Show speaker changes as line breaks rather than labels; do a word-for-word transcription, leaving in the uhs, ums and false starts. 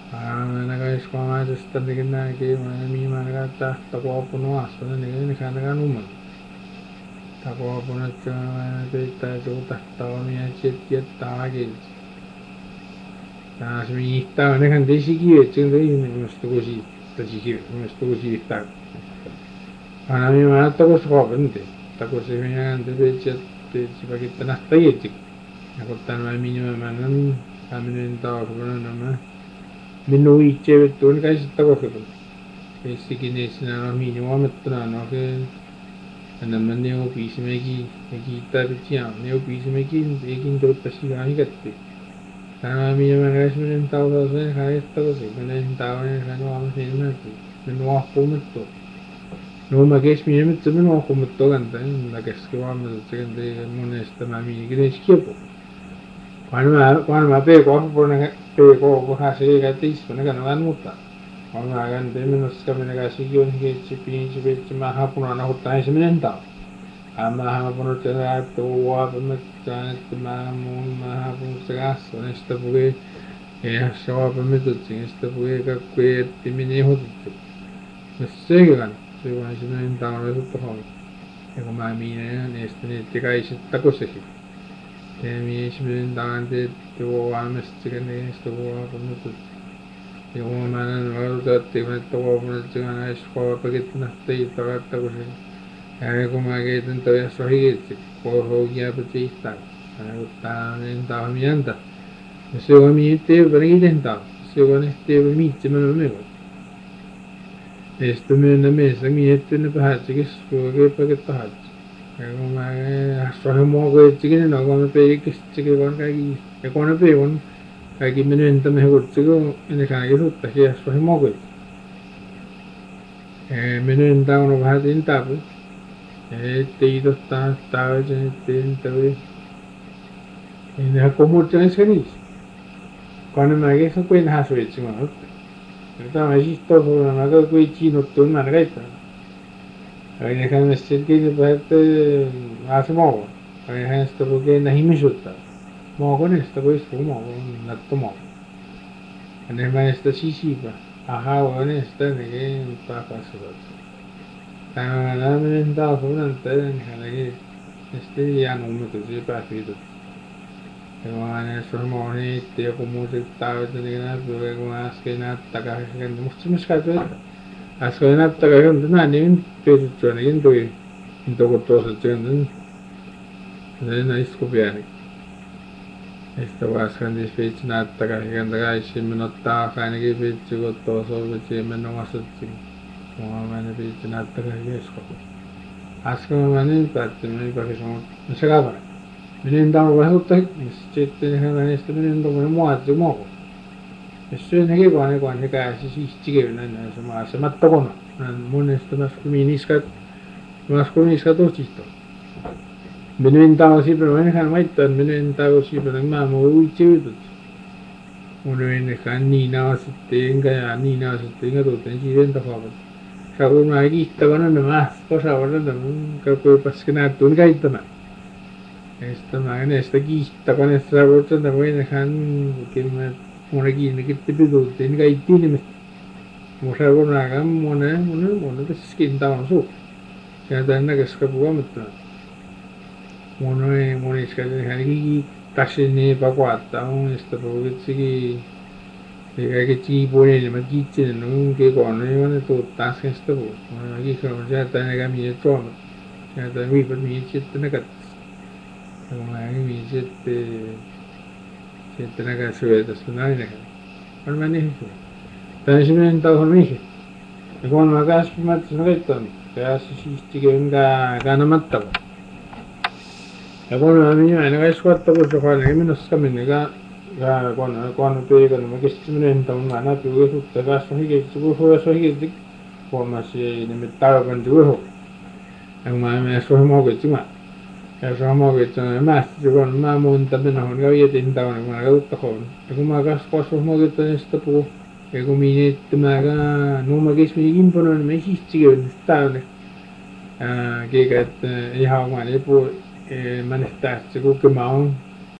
Nagaiskuamaisesta nikinäki miimanaga takuapunuassuna nikinäkanaga numan. Takuapunut peittää tuutahtaamia tiettaakin. Taas miittää nehän tesikivet sen musta kusi tesikivet musta kusi tää. Ana mi mana takus kopente. Takus minä ante peitset peitsi nahtajitik. Ja kun tämä minä manan aminen taakun nämä minun itse tuon kai sitten kohdalla. Esikin ei sinä ole minua mettänä no ke nämä ne opisi meki meki tarvitsia ne opisi meki ekin tuottaisi aina kätti. Tämä minä manan semmoinen tauta sen haista kosi menen taunen hän on sen näki minua kummettu. No mä kes minä mettä minua kummettu kantaa mä keski vaamassa sen tei monesta mä minä kides kiepu. Quan mä quan mä peko puolella peko vähän se eikä tiistu ne kannattaa muuttaa. Quan mä käyn teemennossa minä käsi on hitsi piinsi vitsi mä hapuna nahuttaa ensimmäinen tau. Mä hapunut tätä tuoa pömöttään että mä muun mä hapunut se kasvu näistä puhui. Eihän se ole pömötettiin sitä puhui kakku etti minä ehdotettu. Mutta sekin kann se on ensimmäinen tau vesuttu homma. Ja kun mä minä näistä niitä kaisit takosekin. Temi ensimmäinen taanteet tuoamasta niistä tuopunut. Ja kun mä näin valtuutettiin kun tuopunut että näissä koopakit nähtiin tavatta kun se. Ja kun mä keitän toijassa hikitsi kohoukia petihtää. Ja kun tää on niin tää on miäntä. Ja se on miettii jokin tehtaa. Se on ehti jokin miitsimän on meillä. Ja sitten myönnä meistä miettii ne pähätsikin suokin paket tahatsi. Ja kun mä sohin mua koettikin, no kun mä peikkistikin vaan kaikki. Ja kun mä peikon kaikki mennyt entämme hekuttikin, ennen kaikki suttakin ja sohin mua koetti. Ja mennyt entä on vähän tintaapui. Ja ettei totta taavitsen, ettei entäpui. Ja nehän kommuuttiin äsken niissä. Kun mä keksän kuin nähdä suitsi mä otti. Ja tämä siis toisella mä kuin kiinnottuun mä kaiktaan. Aina kan sitten kiinni päätte ase mau. Aina sitä voi kennä himisuttaa. Mau koneesta voi istua mau on nattu mau. Ja ne mä sitä sisipä. Aha on sitä nekee takaisin. Tämä lämmin taas on tämän hänkin. Sitten jään ummetus ja pääsviitut. Ja kun aina se on mau niitti joku muuttaa niin näkyy kun äsken näyttäkää. Musta se myös käyty. Äsken näyttäkää on tänään niin pesittyä niin tuli tuo toiset sen ne näistä kuvianik. Sitten äsken niin peitsi näyttäkää ja käisi minuttaa ainakin peitsi kun tuossa oli mennä vasattiin. Mulla meni peitsi näyttäkää keskolla. Äsken mä niin päättin meni kaikki on se kaveri. Minä täällä vähän uutta sitten hän meni sitten minä tuommoinen muotti muoto. Ja se näki vaan kun ne käsi siis tikevinen se maa se mattokona. Monesta maskuliiniskat maskuliiniskat ostista. Minä täällä siipelä minä hän maittaa minä täällä siipelä mä muu uitsiutut. Minä hän niinaa sitten enkä ja niinaa sitten enkä tuoten siiven tapavat. Saakun mä kiittävänä nämä osaavat kaikki paskin näyttuun käyttämään. Ja sitten mä näistä kiittävänä että saavut että minä hän kyllä Mone kiinni kitti pituuttiin kaikki nimet. Musa kun aika mone mone mone peskin taon suu. Ja tänne keska puhumatta. Mone moniska hänkin tashin niin pakuatta on sitä puhutsikin. Ja kaikki puolelle mä kiitsin no kekoon ei ole tuottaa sen sitä puhua. Mä kiikan se että ne kävi tuomat. Ja että viipat mihin sitten ne kattas. Ja kun mä mihin sitten sitten näkää syötä sitä nainenkaan. On mä niin hyvä. Tämä ensimmäinen tauhan mihin. Ja kun mä käsin mä että soittaa pääsi siistikin enkä kannamattava. Ja kun mä minä aina käsin koettavuus joka oli menossa minnekä ja kun kun peikon mä kestin minun taun mä näpyy kesutta kasvu hikitsi kun suojassa hikitsi. Kun mä se nimet taukan tuohon. Ja kun mä menen sohi moukitsi mä. Ja sama että mä kun mä monta menoon kävi etin tauna kun mä kautta ja kun mä kasvas moukittaa näistä puu ja kun minä että mä no mä kesmin kimponon niin mä siistikin tauna kekä että ihan mä ei puu mä nähtää se kun mä on